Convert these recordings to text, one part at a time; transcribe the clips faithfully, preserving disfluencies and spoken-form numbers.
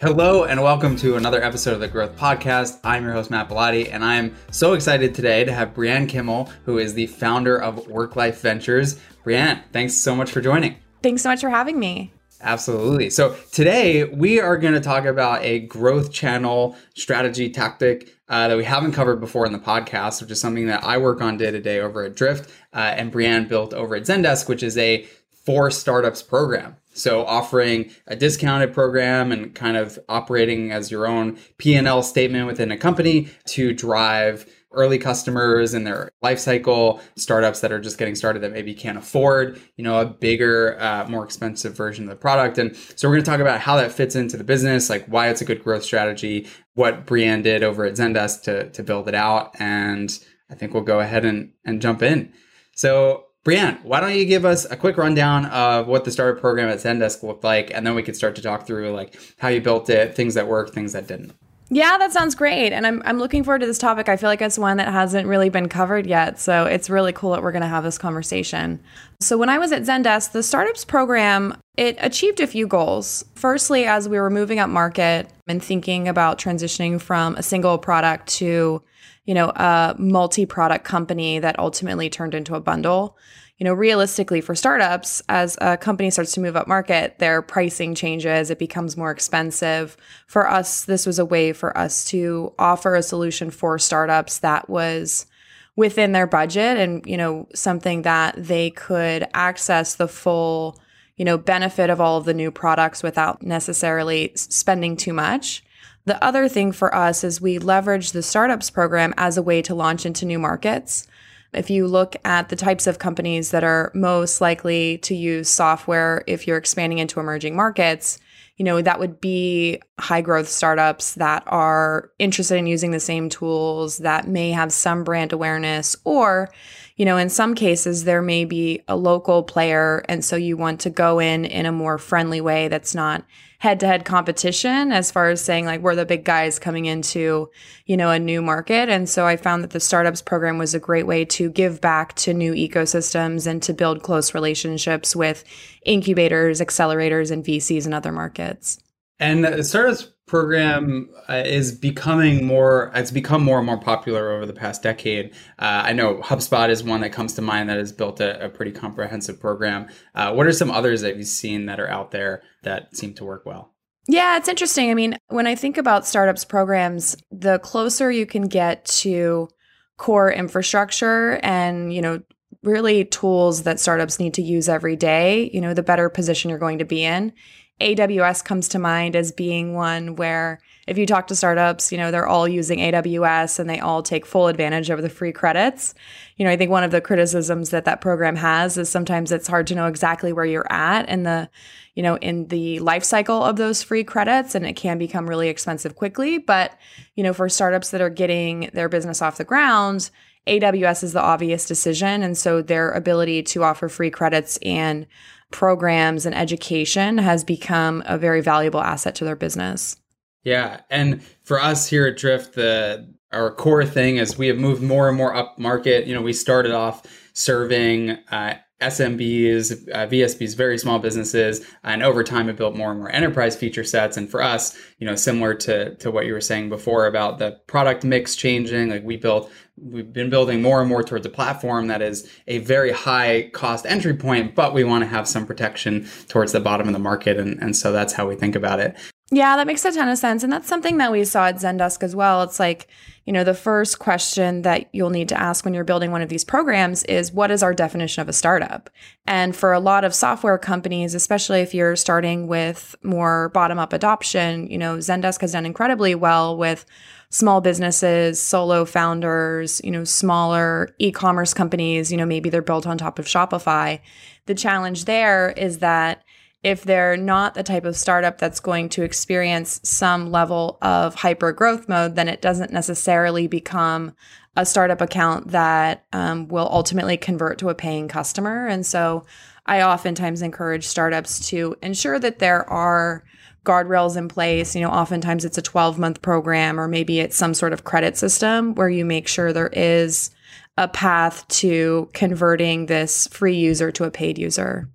Hello and welcome to another episode of the Growth Podcast. I'm your host, Matt Bellotti, and I'm so excited today to have Brianne Kimmel, who is the founder of Work Life Ventures. Brianne, thanks so much for joining. Thanks so much for having me. Absolutely. So today we are going to talk about a growth channel strategy tactic uh, that we haven't covered before in the podcast, which is something that I work on day to day over at Drift, uh, and Brianne built over at Zendesk, which is a for startups program. So offering a discounted program and kind of operating as your own P and L statement within a company to drive early customers in their life cycle, startups that are just getting started that maybe can't afford, you know, a bigger, uh, more expensive version of the product. And so we're going to talk about how that fits into the business, like why it's a good growth strategy, what Brianne did over at Zendesk to, to build it out. And I think we'll go ahead and, and jump in. So Brianne, why don't you give us a quick rundown of what the startup program at Zendesk looked like, and then we could start to talk through like how you built it, things that worked, things that didn't. Yeah, that sounds great. And I'm I'm looking forward to this topic. I feel like it's one that hasn't really been covered yet. So it's really cool that we're going to have this conversation. So when I was at Zendesk, the startups program, it achieved a few goals. Firstly, as we were moving up market and thinking about transitioning from a single product to, you know, a multi-product company that ultimately turned into a bundle. You know, realistically for startups, as a company starts to move up market, their pricing changes, it becomes more expensive. For us, this was a way for us to offer a solution for startups that was within their budget and, you know, something that they could access the full, you know, benefit of all of the new products without necessarily spending too much. The other thing for us is we leverage the startups program as a way to launch into new markets. If you look at the types of companies that are most likely to use software if you're expanding into emerging markets, you know, that would be high growth startups that are interested in using the same tools, that may have some brand awareness, or, you know, in some cases, there may be a local player. And so you want to go in in a more friendly way that's not head-to-head competition as far as saying like we're the big guys coming into, you know, a new market. And so I found that the startups program was a great way to give back to new ecosystems and to build close relationships with incubators, accelerators, and V Cs in other markets. And the startups program uh, is becoming more, it's become more and more popular over the past decade. Uh, I know HubSpot is one that comes to mind that has built a, a pretty comprehensive program. Uh, what are some others that you've seen that are out there that seem to work well? Yeah, it's interesting. I mean, when I think about startups programs, the closer you can get to core infrastructure and, you know, really tools that startups need to use every day, you know, the better position you're going to be in. A W S comes to mind as being one where if you talk to startups, you know, they're all using A W S and they all take full advantage of the free credits. You know, I think one of the criticisms that that program has is sometimes it's hard to know exactly where you're at in the, you know, in the life cycle of those free credits, and it can become really expensive quickly. But, you know, for startups that are getting their business off the ground, A W S is the obvious decision. And so their ability to offer free credits and programs and education has become a very valuable asset to their business. Yeah. And for us here at Drift, the our core thing is we have moved more and more up market. You know, we started off serving uh, S M Bs, uh, V S Bs, very small businesses. And over time, it built more and more enterprise feature sets. And for us, you know, similar to, to what you were saying before about the product mix changing, like we built, we've been building more and more towards a platform that is a very high cost entry point, but we want to have some protection towards the bottom of the market. And, and so that's how we think about it. Yeah, that makes a ton of sense. And that's something that we saw at Zendesk as well. It's like, you know, the first question that you'll need to ask when you're building one of these programs is, what is our definition of a startup? And for a lot of software companies, especially if you're starting with more bottom-up adoption, you know, Zendesk has done incredibly well with small businesses, solo founders, you know, smaller e-commerce companies, you know, maybe they're built on top of Shopify. The challenge there is that if they're not the type of startup that's going to experience some level of hyper growth mode, then it doesn't necessarily become a startup account that um, will ultimately convert to a paying customer. And so I oftentimes encourage startups to ensure that there are guardrails in place. You know, oftentimes it's a twelve month program, or maybe it's some sort of credit system where you make sure there is a path to converting this free user to a paid user.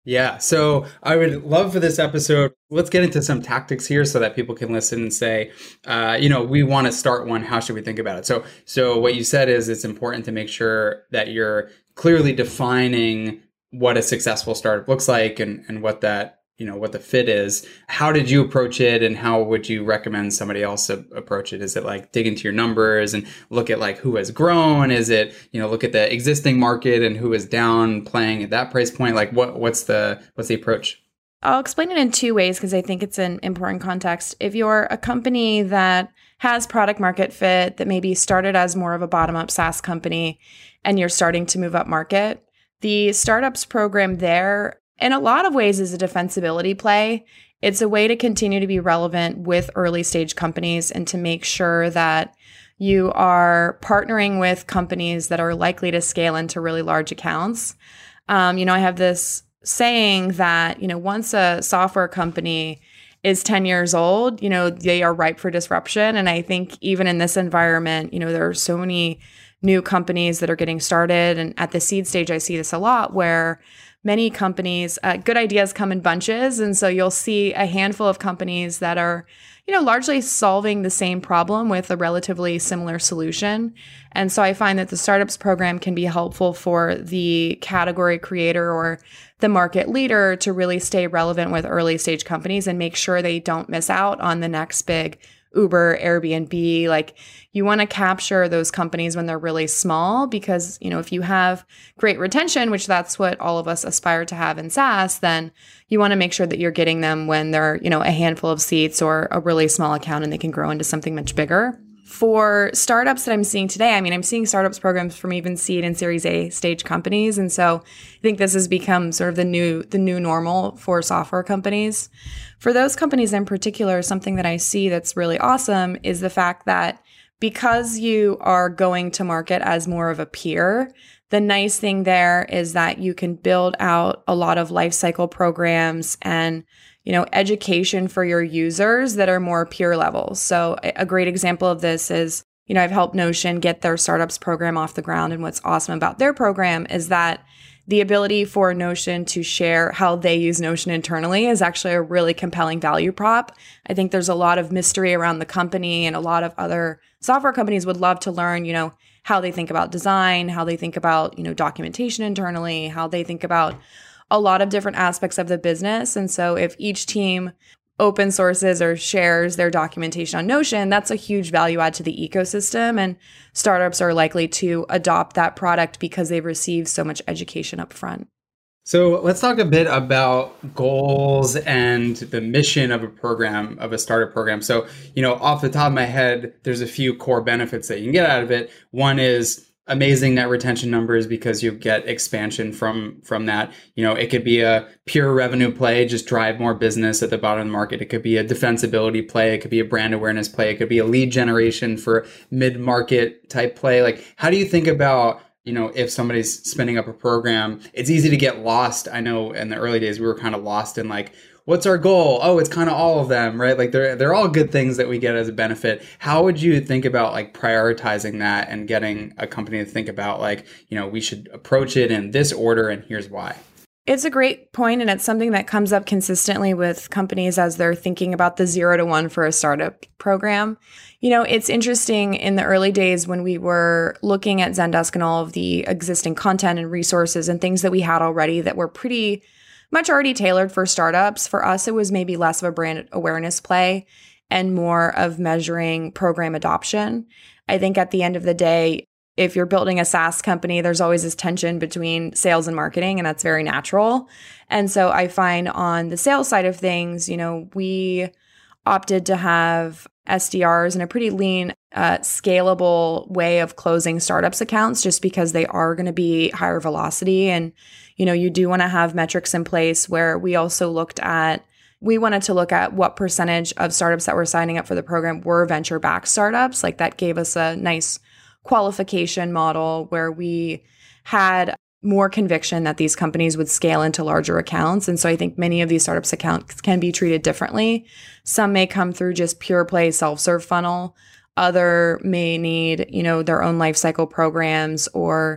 Yeah. So I would love for this episode. Let's get into some tactics here so that people can listen and say, uh, you know, we want to start one. How should we think about it? So, so what you said is it's important to make sure that you're clearly defining what a successful startup looks like and, and what that, you know, what the fit is. How did you approach it, and how would you recommend somebody else a- approach it? Is it like dig into your numbers and look at like who has grown? Is it, you know, look at the existing market and who is down playing at that price point? Like what what's the what's the approach? I'll explain it in two ways because I think it's an important context. If you're a company that has product market fit, that maybe started as more of a bottom-up SaaS company and you're starting to move up market, the startups program there in a lot of ways is a defensibility play. It's a way to continue to be relevant with early stage companies and to make sure that you are partnering with companies that are likely to scale into really large accounts. Um, you know, I have this saying that, you know, once a software company is ten years old, you know, they are ripe for disruption. And I think even in this environment, you know, there are so many new companies that are getting started. And at the seed stage, I see this a lot where many companies, uh, good ideas come in bunches. And so you'll see a handful of companies that are, you know, largely solving the same problem with a relatively similar solution. And so I find that the startups program can be helpful for the category creator or the market leader to really stay relevant with early stage companies and make sure they don't miss out on the next big Uber, Airbnb. Like, you want to capture those companies when they're really small, because, you know, if you have great retention, which that's what all of us aspire to have in SaaS, then you want to make sure that you're getting them when they're, you know, a handful of seats or a really small account and they can grow into something much bigger. For startups that I'm seeing today, I mean, I'm seeing startups programs from even seed and Series A stage companies. And so I think this has become sort of the new the new normal for software companies. For those companies in particular, something that I see that's really awesome is the fact that because you are going to market as more of a peer, the nice thing there is that you can build out a lot of lifecycle programs and, you know, education for your users that are more peer level. So a great example of this is, you know, I've helped Notion get their startups program off the ground. And what's awesome about their program is that the ability for Notion to share how they use Notion internally is actually a really compelling value prop. I think there's a lot of mystery around the company, and a lot of other software companies would love to learn, you know, how they think about design, how they think about, you know, documentation internally, how they think about a lot of different aspects of the business. And so if each team open sources or shares their documentation on Notion, that's a huge value add to the ecosystem. And startups are likely to adopt that product because they've received so much education up front. So let's talk a bit about goals and the mission of a program, of a startup program. So, you know, off the top of my head, there's a few core benefits that you can get out of it. One is amazing net retention numbers because you get expansion from from that. You know, it could be a pure revenue play, just drive more business at the bottom of the market. It could be a defensibility play. It could be a brand awareness play. It could be a lead generation for mid-market type play. Like, how do you think about, you know, if somebody's spinning up a program? It's easy to get lost. I know in the early days, we were kind of lost in like, what's our goal? Oh, it's kind of all of them, right? Like they're they're all good things that we get as a benefit. How would you think about like prioritizing that and getting a company to think about like, you know, we should approach it in this order and here's why? It's a great point, and it's something that comes up consistently with companies as they're thinking about the zero to one for a startup program. You know, it's interesting in the early days when we were looking at Zendesk and all of the existing content and resources and things that we had already that were pretty much already tailored for startups. For us, it was maybe less of a brand awareness play and more of measuring program adoption. I think at the end of the day, if you're building a SaaS company, there's always this tension between sales and marketing, and that's very natural. And so I find on the sales side of things, you know, we opted to have S D Rs and a pretty lean, uh, scalable way of closing startups accounts, just because they are going to be higher velocity. And, you know, you do want to have metrics in place where we also looked at, we wanted to look at what percentage of startups that were signing up for the program were venture-backed startups. Like, that gave us a nice qualification model where we had more conviction that these companies would scale into larger accounts. And so I think many of these startups accounts can be treated differently. Some may come through just pure play self-serve funnel. Other may need, you know, their own lifecycle programs or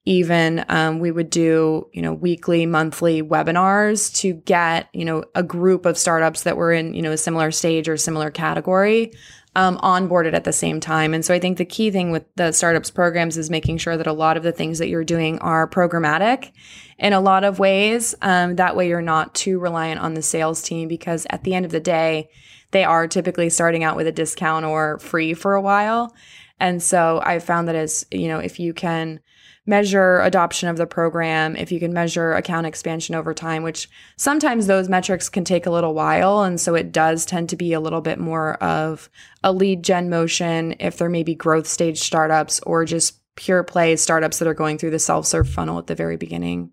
even um, we would do, you know, weekly, monthly webinars to get, you know, a group of startups that were in, you know, a similar stage or similar category um, onboarded at the same time. And so I think the key thing with the startups programs is making sure that a lot of the things that you're doing are programmatic in a lot of ways. Um, that way you're not too reliant on the sales team, because at the end of the day, they are typically starting out with a discount or free for a while. And so I found that as, you know, if you can measure adoption of the program, if you can measure account expansion over time, which sometimes those metrics can take a little while. And so it does tend to be a little bit more of a lead gen motion if there may be growth stage startups or just pure play startups that are going through the self-serve funnel at the very beginning.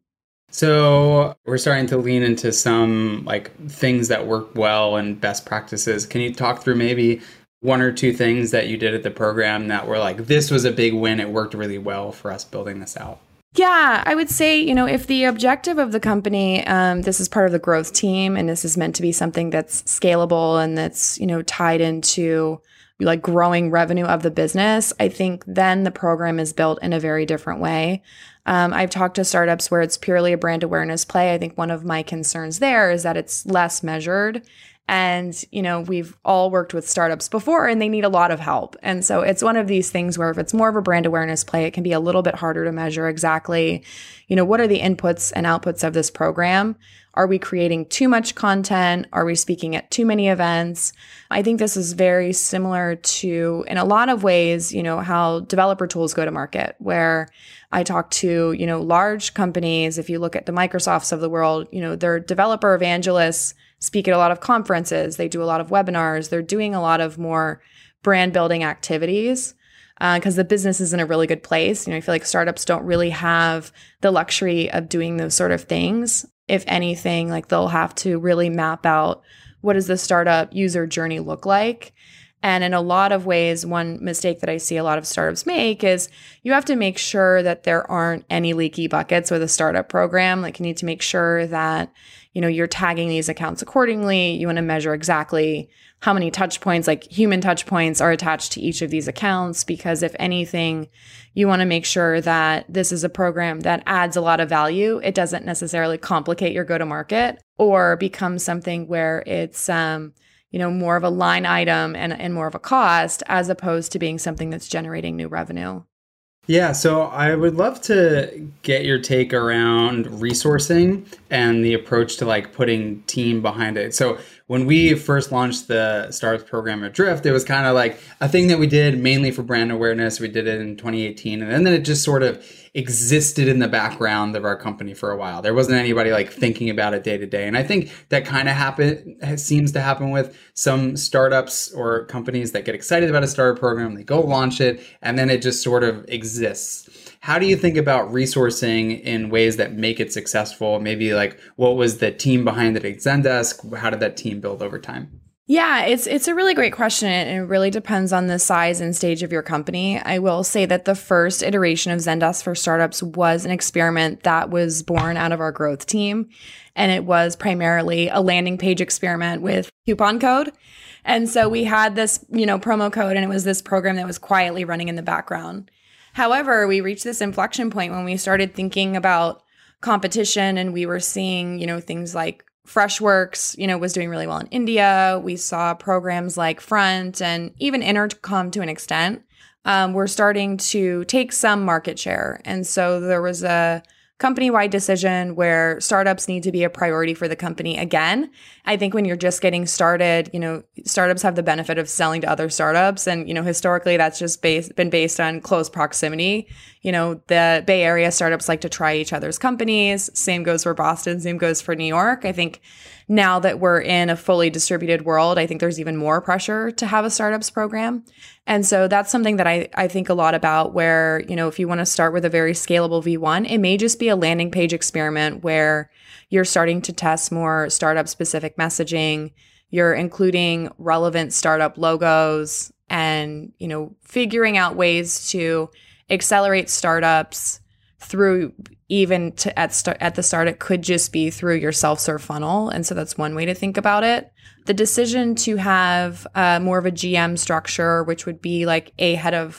So we're starting to lean into some like things that work well and best practices. Can you talk through maybe one or two things that you did at the program that were like, this was a big win, it worked really well for us building this out? Yeah, I would say, you know, if the objective of the company, um, this is part of the growth team, and this is meant to be something that's scalable and that's, you know, tied into like growing revenue of the business, I think then the program is built in a very different way. Um, I've talked to startups where it's purely a brand awareness play. I think one of my concerns there is that it's less measured. And, you know, we've all worked with startups before and they need a lot of help. And so it's one of these things where if it's more of a brand awareness play, it can be a little bit harder to measure exactly, you know, what are the inputs and outputs of this program? Are we creating too much content? Are we speaking at too many events? I think this is very similar to, in a lot of ways, you know, how developer tools go to market, where I talk to, you know, large companies. If you look at the Microsofts of the world, you know, they're developer evangelists, speak at a lot of conferences. They do a lot of webinars. They're doing a lot of more brand building activities because uh, the business is in a really good place. You know, I feel like startups don't really have the luxury of doing those sort of things. If anything, like they'll have to really map out what does the startup user journey look like. And in a lot of ways, one mistake that I see a lot of startups make is you have to make sure that there aren't any leaky buckets with a startup program. Like you need to make sure that, you know, you're tagging these accounts accordingly. You want to measure exactly how many touch points, like human touch points, are attached to each of these accounts. Because if anything, you want to make sure that this is a program that adds a lot of value. It doesn't necessarily complicate your go-to-market or become something where it's, um, you know, more of a line item and, and more of a cost, as opposed to being something that's generating new revenue. Yeah, so I would love to get your take around resourcing and the approach to like putting team behind it. So when we first launched the Startups program at Drift, it was kind of like a thing that we did mainly for brand awareness. We did it in twenty eighteen, and then it just sort of existed in the background of our company for a while. There wasn't anybody like thinking about it day to day. And I think that kind of happen seems to happen with some startups or companies that get excited about a startup program, they go launch it, and then it just sort of exists. How do you think about resourcing in ways that make it successful? Maybe like what was the team behind it at Zendesk? How did that team build over time? Yeah, it's it's a really great question, and it really depends on the size and stage of your company. I will say that the first iteration of Zendesk for Startups was an experiment that was born out of our growth team, and it was primarily a landing page experiment with coupon code. And so we had this, you know, promo code, and it was this program that was quietly running in the background. However, we reached this inflection point when we started thinking about competition, and we were seeing, you know, things like Freshworks, you know, was doing really well in India. We saw programs like Front and even Intercom to an extent. Um, we're starting to take some market share. And so there was a company-wide decision where startups need to be a priority for the company again. I think when you're just getting started, you know, startups have the benefit of selling to other startups. And, you know, historically, that's just based, been based on close proximity. You know, the Bay Area startups like to try each other's companies. Same goes for Boston. Same goes for New York. I think now that we're in a fully distributed world, I think there's even more pressure to have a startups program. And so that's something that I, I think a lot about where, you know, if you want to start with a very scalable V one, it may just be a landing page experiment where you're starting to test more startup specific messaging. You're including relevant startup logos and, you know, figuring out ways to accelerate startups through even to at start at the start, it could just be through your self-serve funnel. And so that's one way to think about it. The decision to have uh, more of a G M structure, which would be like a head of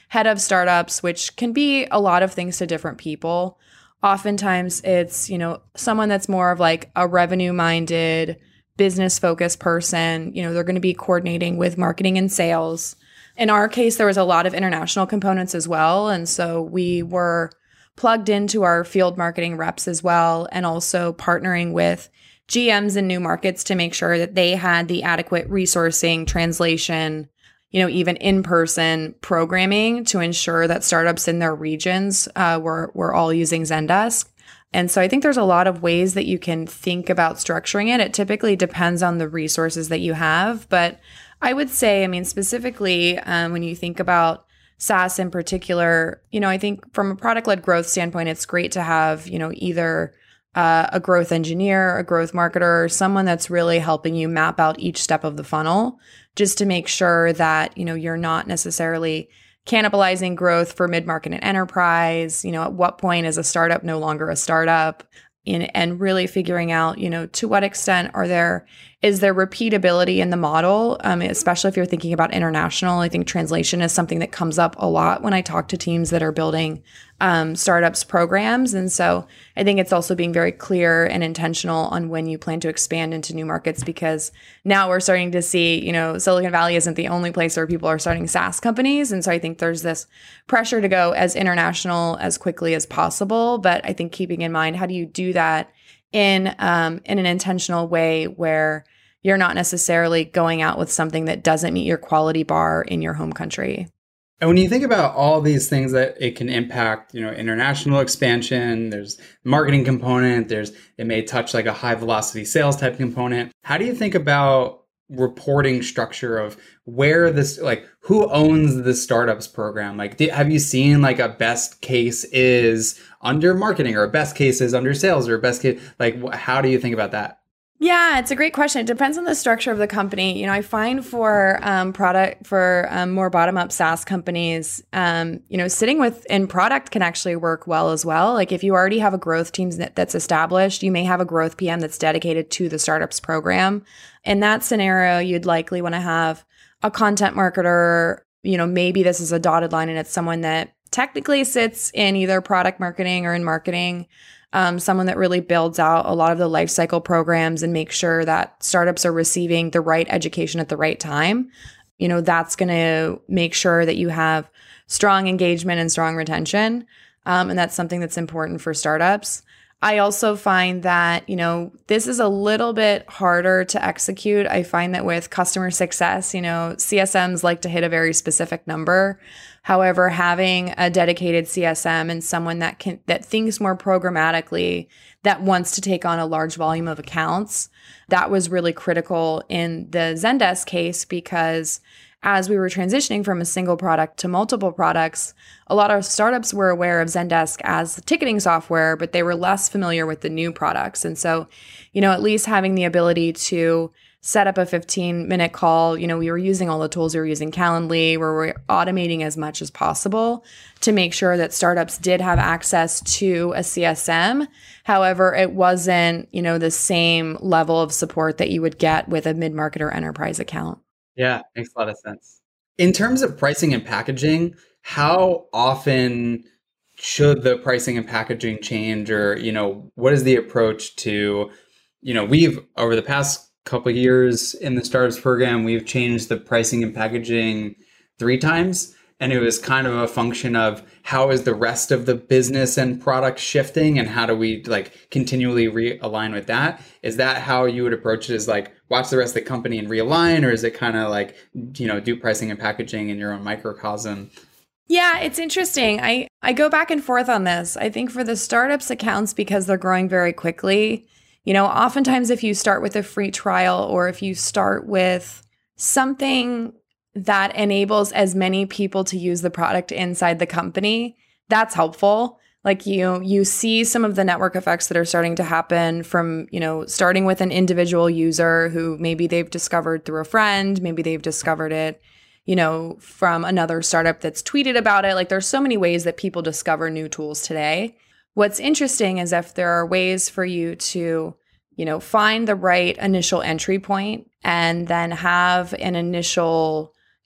head of startups, which can be a lot of things to different people. Oftentimes it's, you know, someone that's more of like a revenue minded, business focused person. You know, they're going to be coordinating with marketing and sales. In our case, there was a lot of international components as well. And so we were plugged into our field marketing reps as well, and also partnering with G Ms in new markets to make sure that they had the adequate resourcing, translation, you know, even in-person programming to ensure that startups in their regions uh, were, were all using Zendesk. And so I think there's a lot of ways that you can think about structuring it. It typically depends on the resources that you have. But I would say, I mean, specifically um, when you think about SaaS in particular, you know, I think from a product-led growth standpoint, it's great to have, you know, either uh, a growth engineer, a growth marketer, someone that's really helping you map out each step of the funnel, just to make sure that, you know, you're not necessarily cannibalizing growth for mid-market and enterprise. You know, at what point is a startup no longer a startup? In, and really figuring out, you know, to what extent are there, is there repeatability in the model, um, especially if you're thinking about international. I think translation is something that comes up a lot when I talk to teams that are building um, startups programs. And so I think it's also being very clear and intentional on when you plan to expand into new markets, because now we're starting to see, you know, Silicon Valley isn't the only place where people are starting SaaS companies. And so I think there's this pressure to go as international as quickly as possible. But I think keeping in mind, how do you do that in um, in an intentional way where you're not necessarily going out with something that doesn't meet your quality bar in your home country. And when you think about all these things that it can impact, you know, international expansion, there's marketing component, there's, it may touch like a high velocity sales type component. How do you think about reporting structure of where this, like who owns the startups program? Like, do, have you seen like a best case is under marketing, or a best case is under sales, or a best case, like wh- how do you think about that? Yeah, it's a great question. It depends on the structure of the company. You know, I find for um, product, for um, more bottom-up SaaS companies, um, you know, sitting within product can actually work well as well. Like if you already have a growth team that, that's established, you may have a growth P M that's dedicated to the startups program. In that scenario, you'd likely want to have a content marketer. You know, maybe this is a dotted line and it's someone that technically sits in either product marketing or in marketing. Um, someone that really builds out a lot of the life cycle programs and makes sure that startups are receiving the right education at the right time. You know, that's going to make sure that you have strong engagement and strong retention. Um, and that's something that's important for startups. I also find that, you know, this is a little bit harder to execute. I find that with customer success, you know, C S Ms like to hit a very specific number. However, having a dedicated C S M and someone that can that thinks more programmatically, that wants to take on a large volume of accounts, that was really critical in the Zendesk case, because as we were transitioning from a single product to multiple products, a lot of startups were aware of Zendesk as ticketing software, but they were less familiar with the new products. And so, you know, at least having the ability to set up a fifteen minute call, you know, we were using all the tools, we were using Calendly, where we're automating as much as possible to make sure that startups did have access to a C S M. However, it wasn't, you know, the same level of support that you would get with a mid-market or enterprise account. Yeah, makes a lot of sense. In terms of pricing and packaging, how often should the pricing and packaging change? Or, you know, what is the approach to, you know, we've over the past couple of years in the startups program, we've changed the pricing and packaging three times. And it was kind of a function of how is the rest of the business and product shifting, and how do we like continually realign with that? Is that how you would approach it? Is like watch the rest of the company and realign, or is it kind of like, you know, do pricing and packaging in your own microcosm? Yeah, it's interesting. I, I go back and forth on this. I think for the startups accounts, because they're growing very quickly, you know, oftentimes if you start with a free trial, or if you start with something that enables as many people to use the product inside the company, that's helpful. Like you, you see some of the network effects that are starting to happen from, you know, starting with an individual user who maybe they've discovered through a friend, maybe they've discovered it, you know, from another startup that's tweeted about it. Like there's so many ways that people discover new tools today. What's interesting is if there are ways for you to, you know, find the right initial entry point and then have an initial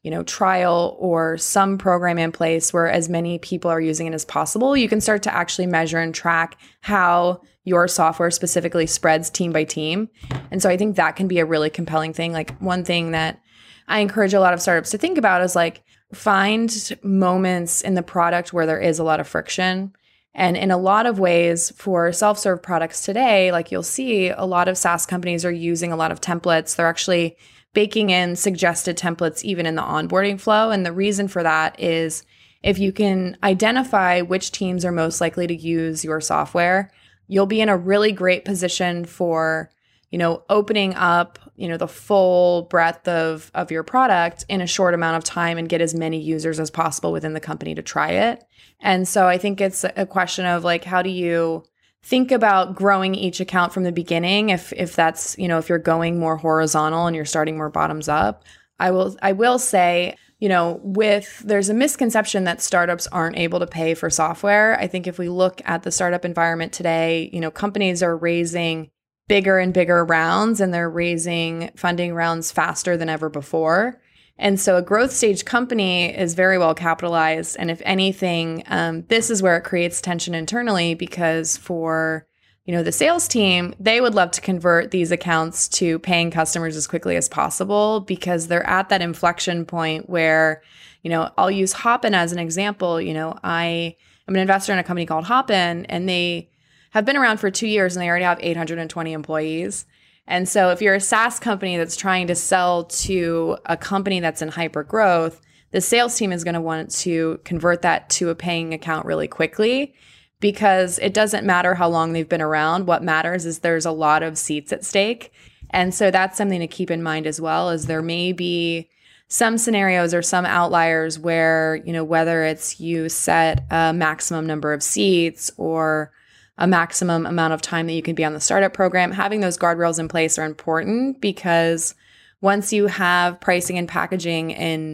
you know, trial or some program in place where as many people are using it as possible, you can start to actually measure and track how your software specifically spreads team by team. And so I think that can be a really compelling thing. Like one thing that I encourage a lot of startups to think about is like find moments in the product where there is a lot of friction. And in a lot of ways for self-serve products today, like you'll see a lot of SaaS companies are using a lot of templates. They're actually baking in suggested templates even in the onboarding flow. And the reason for that is if you can identify which teams are most likely to use your software, you'll be in a really great position for, you know, opening up, you know, the full breadth of, of your product in a short amount of time and get as many users as possible within the company to try it. And so I think it's a question of like, how do you think about growing each account from the beginning? If if that's, you know, if you're going more horizontal and you're starting more bottoms up, I will I will say, you know, with there's a misconception that startups aren't able to pay for software. I think if we look at the startup environment today, you know, companies are raising bigger and bigger rounds and they're raising funding rounds faster than ever before. And so a growth stage company is very well capitalized. And if anything, um, this is where it creates tension internally because for, you know, the sales team, they would love to convert these accounts to paying customers as quickly as possible because they're at that inflection point where, you know, I'll use Hopin as an example. You know, I am an investor in a company called Hopin and they have been around for two years and they already have eight hundred twenty employees. And so if you're a SaaS company that's trying to sell to a company that's in hyper growth, the sales team is going to want to convert that to a paying account really quickly because it doesn't matter how long they've been around. What matters is there's a lot of seats at stake. And so that's something to keep in mind as well, is there may be some scenarios or some outliers where, you know, whether it's you set a maximum number of seats or a maximum amount of time that you can be on the startup program, having those guardrails in place are important because once you have pricing and packaging in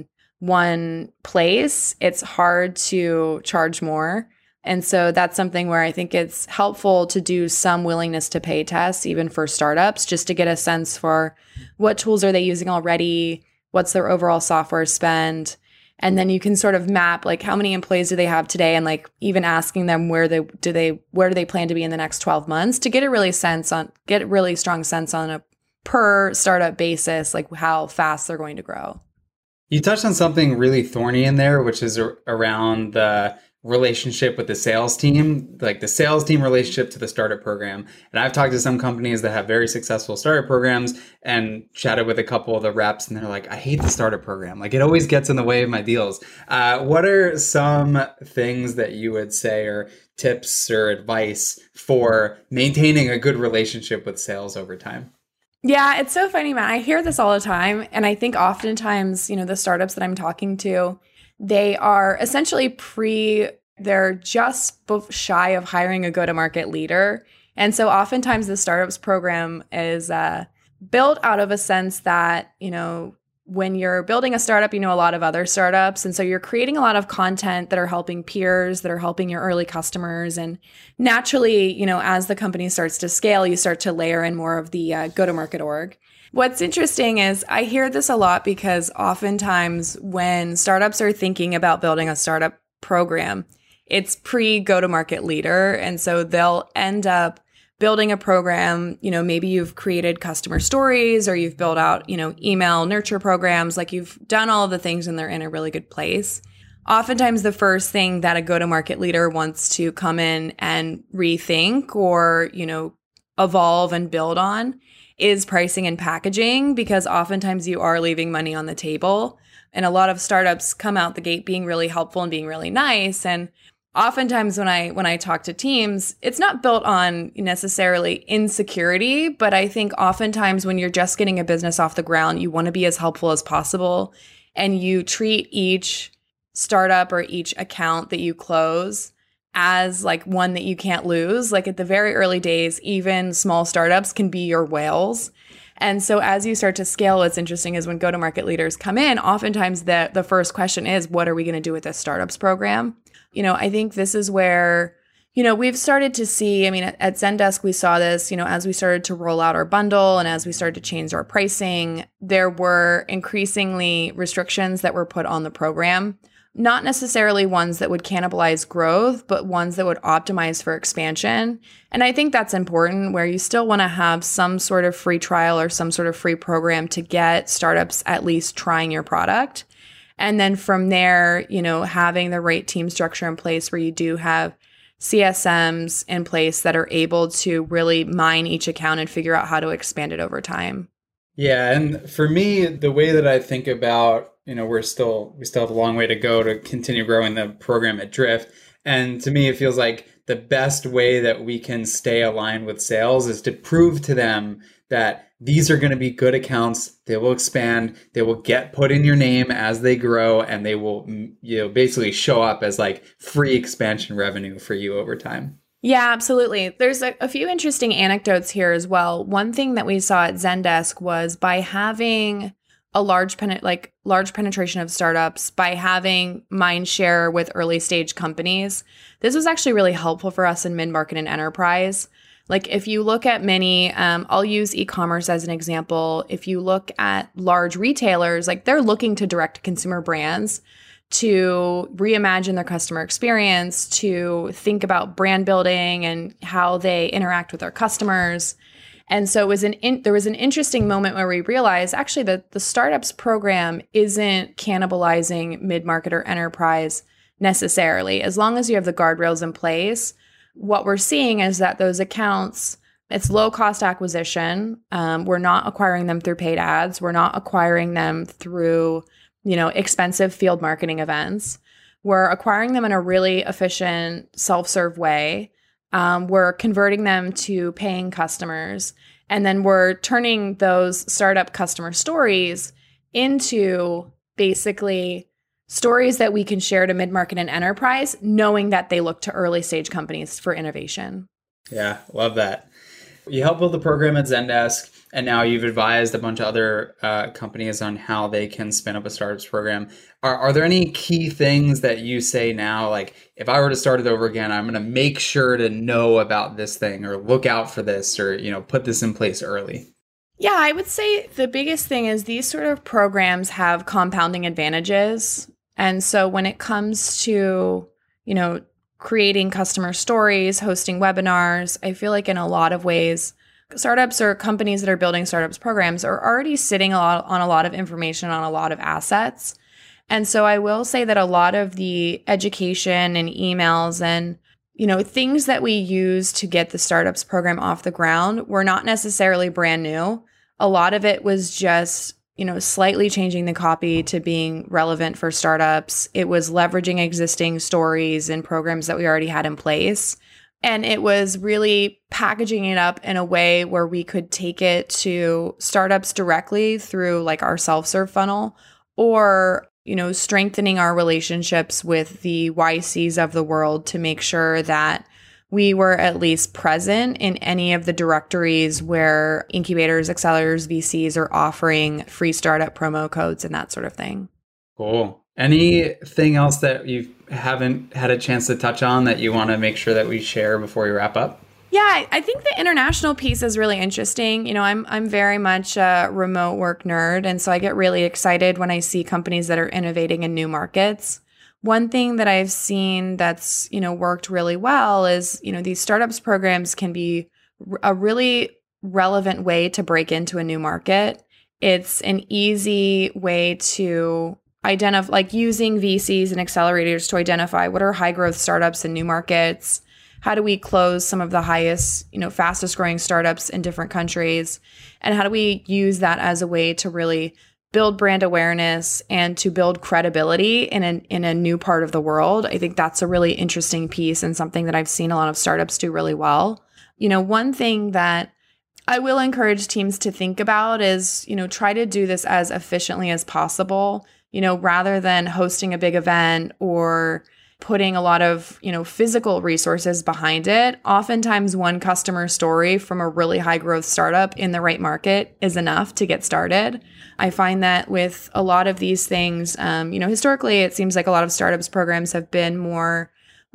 one place, it's hard to charge more. And so that's something where I think it's helpful to do some willingness to pay tests, even for startups, just to get a sense for what tools are they using already, what's their overall software spend. And then you can sort of map like how many employees do they have today and like even asking them where they do they where do they plan to be in the next twelve months to get a really sense on get a really strong sense on a per startup basis, like how fast they're going to grow. You touched on something really thorny in there, which is around the relationship with the sales team, like the sales team relationship to the startup program. And I've talked to some companies that have very successful startup programs and chatted with a couple of the reps and they're like, I hate the startup program. Like it always gets in the way of my deals. Uh, what are some things that you would say or tips or advice for maintaining a good relationship with sales over time? Yeah, it's so funny, man. I hear this all the time. And I think oftentimes, you know, the startups that I'm talking to, they are essentially pre, they're just shy of hiring a go-to-market leader. And so oftentimes the startups program is uh, built out of a sense that, you know, when you're building a startup, you know a lot of other startups. And so you're creating a lot of content that are helping peers, that are helping your early customers. And naturally, you know, as the company starts to scale, you start to layer in more of the uh, go-to-market org. What's interesting is I hear this a lot because oftentimes when startups are thinking about building a startup program, it's pre-go-to-market leader. And so they'll end up building a program, you know, maybe you've created customer stories or you've built out, you know, email nurture programs, like you've done all of the things and they're in a really good place. Oftentimes the first thing that a go-to-market leader wants to come in and rethink or, you know, evolve and build on is pricing and packaging, because oftentimes you are leaving money on the table. And a lot of startups come out the gate being really helpful and being really nice. And oftentimes when I when I talk to teams, it's not built on necessarily insecurity, but I think oftentimes when you're just getting a business off the ground, you want to be as helpful as possible. And you treat each startup or each account that you close as like one that you can't lose. Like at the very early days, even small startups can be your whales. And so as you start to scale, what's interesting is when go-to-market leaders come in, oftentimes the, the first question is, what are we going to do with this startups program? You know, I think this is where, You know, we've started to see, I mean, at, at Zendesk, we saw this, you know, as we started to roll out our bundle and as we started to change our pricing, there were increasingly restrictions that were put on the program, not necessarily ones that would cannibalize growth, but ones that would optimize for expansion. And I think that's important, where you still want to have some sort of free trial or some sort of free program to get startups at least trying your product. And then from there, you know, having the right team structure in place where you do have C S Ms in place that are able to really mine each account and figure out how to expand it over time. Yeah, and for me, the way that I think about, you know, we're still we still have a long way to go to continue growing the program at Drift. And to me, it feels like the best way that we can stay aligned with sales is to prove to them that these are going to be good accounts. They will expand. They will get put in your name as they grow, and they will, you know, basically show up as like free expansion revenue for you over time. Yeah, absolutely. There's a, a few interesting anecdotes here as well. One thing that we saw at Zendesk was by having a large pen- like large penetration of startups, by having mind share with early stage companies, this was actually really helpful for us in mid-market and enterprise. Like if you look at many, um, I'll use e-commerce as an example. If you look at large retailers, like they're looking to direct consumer brands to reimagine their customer experience, to think about brand building and how they interact with their customers. And so it was an in, there was an interesting moment where we realized actually that the startups program isn't cannibalizing mid-market or enterprise necessarily. As long as you have the guardrails in place, what we're seeing is that those accounts, it's low cost acquisition. Um, we're not acquiring them through paid ads. We're not acquiring them through, you know, expensive field marketing events. We're acquiring them in a really efficient self-serve way. Um, we're converting them to paying customers. And then we're turning those startup customer stories into basically stories that we can share to mid-market and enterprise, knowing that they look to early stage companies for innovation. Yeah, love that. You helped build the program at Zendesk, and now you've advised a bunch of other uh, companies on how they can spin up a startups program. Are, are there any key things that you say now, like if I were to start it over again, I'm going to make sure to know about this thing or look out for this or, you know, put this in place early? Yeah, I would say the biggest thing is these sort of programs have compounding advantages. And so when it comes to, you know, creating customer stories, hosting webinars, I feel like in a lot of ways, startups or companies that are building startups programs are already sitting a lot on a lot of information, on a lot of assets. And so I will say that a lot of the education and emails and, you know, things that we use to get the startups program off the ground were not necessarily brand new. A lot of it was just, you know, slightly changing the copy to being relevant for startups. It was leveraging existing stories and programs that we already had in place. And it was really packaging it up in a way where we could take it to startups directly through like our self-serve funnel, or, you know, strengthening our relationships with the Y Cs of the world to make sure that we were at least present in any of the directories where incubators, accelerators, V Cs are offering free startup promo codes and that sort of thing. Cool. Anything else that you haven't had a chance to touch on that you want to make sure that we share before we wrap up? Yeah, I think the international piece is really interesting. You know, I'm I'm very much a remote work nerd, and so I get really excited when I see companies that are innovating in new markets. One thing that I've seen that's, you know, worked really well is, you know, these startups programs can be a really relevant way to break into a new market. It's an easy way to identify, like using V Cs and accelerators to identify what are high growth startups in new markets. How do we close some of the highest, you know, fastest growing startups in different countries? And how do we use that as a way to really build brand awareness and to build credibility in a, in a new part of the world? I think that's a really interesting piece and something that I've seen a lot of startups do really well. You know, one thing that I will encourage teams to think about is, you know, try to do this as efficiently as possible, you know, rather than hosting a big event or putting a lot of, you know, physical resources behind it. Oftentimes one customer story from a really high growth startup in the right market is enough to get started. I find that with a lot of these things, um, you know, historically, it seems like a lot of startups programs have been more,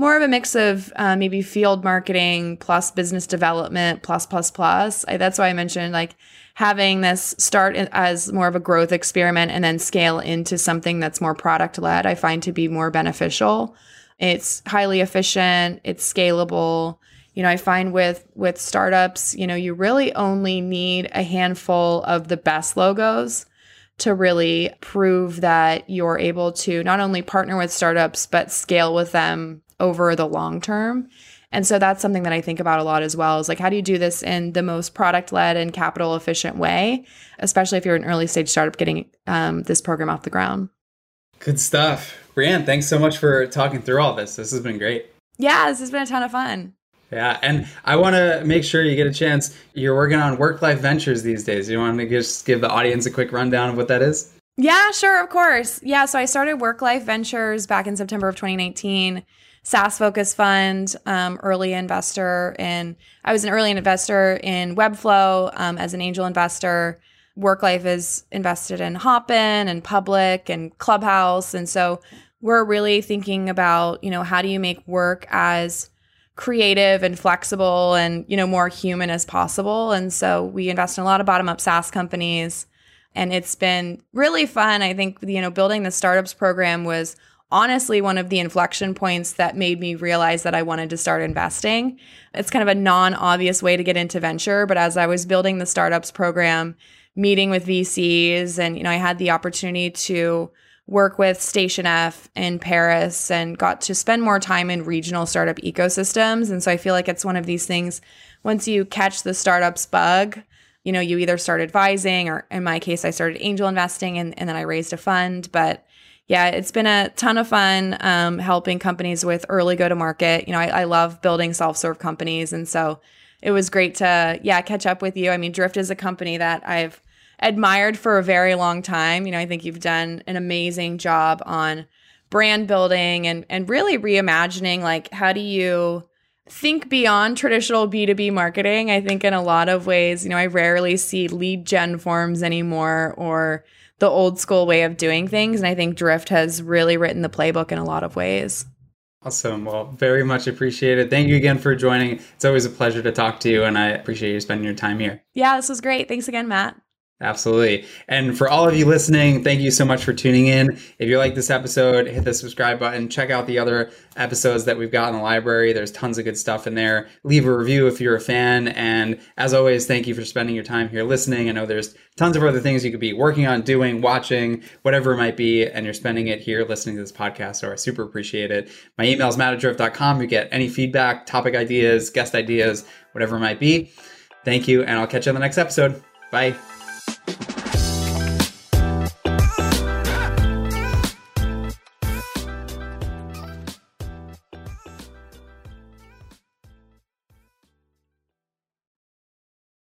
more of a mix of uh, maybe field marketing plus business development plus, plus, plus. I, that's why I mentioned like having this start as more of a growth experiment and then scale into something that's more product led, I find to be more beneficial. It's highly efficient. It's scalable. You know, I find with with startups, you know, you really only need a handful of the best logos to really prove that you're able to not only partner with startups, but scale with them over the long term. And so that's something that I think about a lot as well, is like, how do you do this in the most product-led and capital efficient way, especially if you're an early stage startup getting um, this program off the ground. Good stuff. Brianne, thanks so much for talking through all this. This has been great. Yeah, this has been a ton of fun. Yeah, and I want to make sure you get a chance. You're working on Work-Life Ventures these days. You want to just give the audience a quick rundown of what that is? Yeah, sure, of course. Yeah, so I started Work-Life Ventures back in September of twenty nineteen. SaaS-focused fund, um, early investor in, I was an early investor in Webflow um, as an angel investor. Work-Life is invested in Hopin and Public and Clubhouse. And so we're really thinking about, you know, how do you make work as creative and flexible and, you know, more human as possible. And so we invest in a lot of bottom-up SaaS companies. And it's been really fun. I think, you know, building the startups program was honestly one of the inflection points that made me realize that I wanted to start investing. It's kind of a non-obvious way to get into venture, but as I was building the startups program, meeting with V Cs, and you know, I had the opportunity to work with Station F in Paris and got to spend more time in regional startup ecosystems. And so I feel like it's one of these things, once you catch the startups bug, you know, you either start advising, or in my case, I started angel investing and, and then I raised a fund. But yeah, it's been a ton of fun um, helping companies with early go-to-market. You know, I, I love building self-serve companies. And so it was great to, yeah, catch up with you. I mean, Drift is a company that I've admired for a very long time. You know, I think you've done an amazing job on brand building and, and really reimagining, like, how do you think beyond traditional B two B marketing? I think in a lot of ways, you know, I rarely see lead gen forms anymore or the old school way of doing things. And I think Drift has really written the playbook in a lot of ways. Awesome. Well, very much appreciated. Thank you again for joining. It's always a pleasure to talk to you, and I appreciate you spending your time here. Yeah, this was great. Thanks again, Matt. Absolutely. And for all of you listening, thank you so much for tuning in. If you like this episode, hit the subscribe button. Check out the other episodes that we've got in the library. There's tons of good stuff in there. Leave a review if you're a fan. And as always, thank you for spending your time here listening. I know there's tons of other things you could be working on, doing, watching, whatever it might be, and you're spending it here listening to this podcast. So I super appreciate it. My email is matt at drift dot com. You get any feedback, topic ideas, guest ideas, whatever it might be. Thank you, and I'll catch you on the next episode. Bye.